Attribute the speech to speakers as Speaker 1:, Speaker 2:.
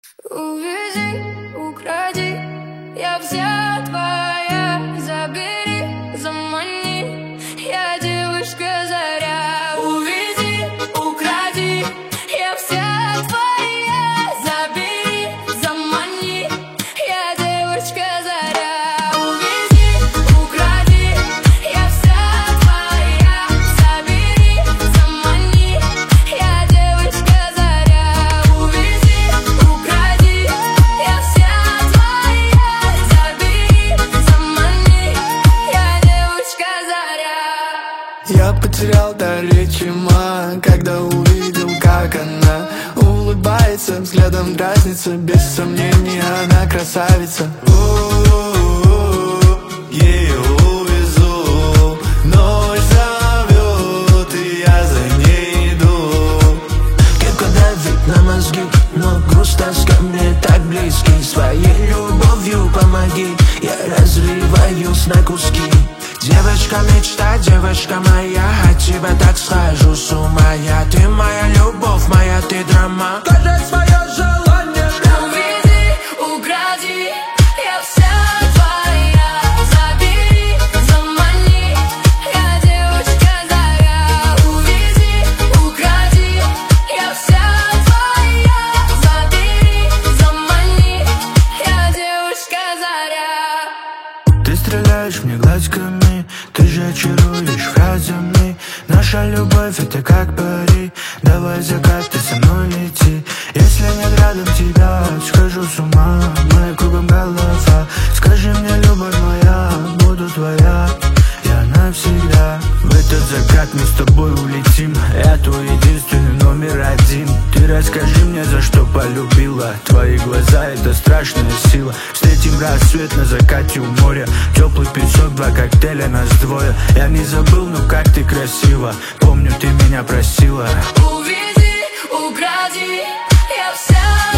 Speaker 1: Увези, укради, я вся твоя. Забери, замани, я девушка-заря. Увези, укради, я вся твоя. Забери, замани, я девушка-заря. Увези, укради, я вся твоя. Забери, замани, я девушка-заря. Увези, укради, я вся твоя. Забери, замани, я девушка-заря.
Speaker 2: Я потерял дар речи, когда увидел, как она улыбается, взглядом дразнится. Без сомнения, она красавица. Ее увезу, ночь зовет, и я за ней иду.
Speaker 3: Кепка давит на мозги, но груз тоска мне так близки. Своей любовью помоги, я разрываюсь на куски. Девочка мечта, девочка моя, от тебя так схожу с ума я. Ты моя любовь, моя ты драма. Скажи свое желание.
Speaker 1: Увези, укради, я вся твоя. Забери, замани, я девушка-заря. Увези, укради, я вся твоя. Забери, замани, я девушка-заря.
Speaker 2: Ты стреляешь мне глазками, ты же очаруешь фразами. Наша любовь это как пари, давай закат, ты со мной лети. Если нет рядом тебя, схожу с ума, моя кругом голова. Скажи мне, любовь моя, буду твоя, я навсегда. В этот закат мы с тобой улетим, я твой единственный номер один. Ты расскажи мне, за что полюбила, твои глаза это страшная сила. Встретим рассвет на закате у моря, теплый песок, два коктейля, нас двое. Я не забыл, ну как ты красива, помню, ты меня просила.
Speaker 1: Увези, укради, я вся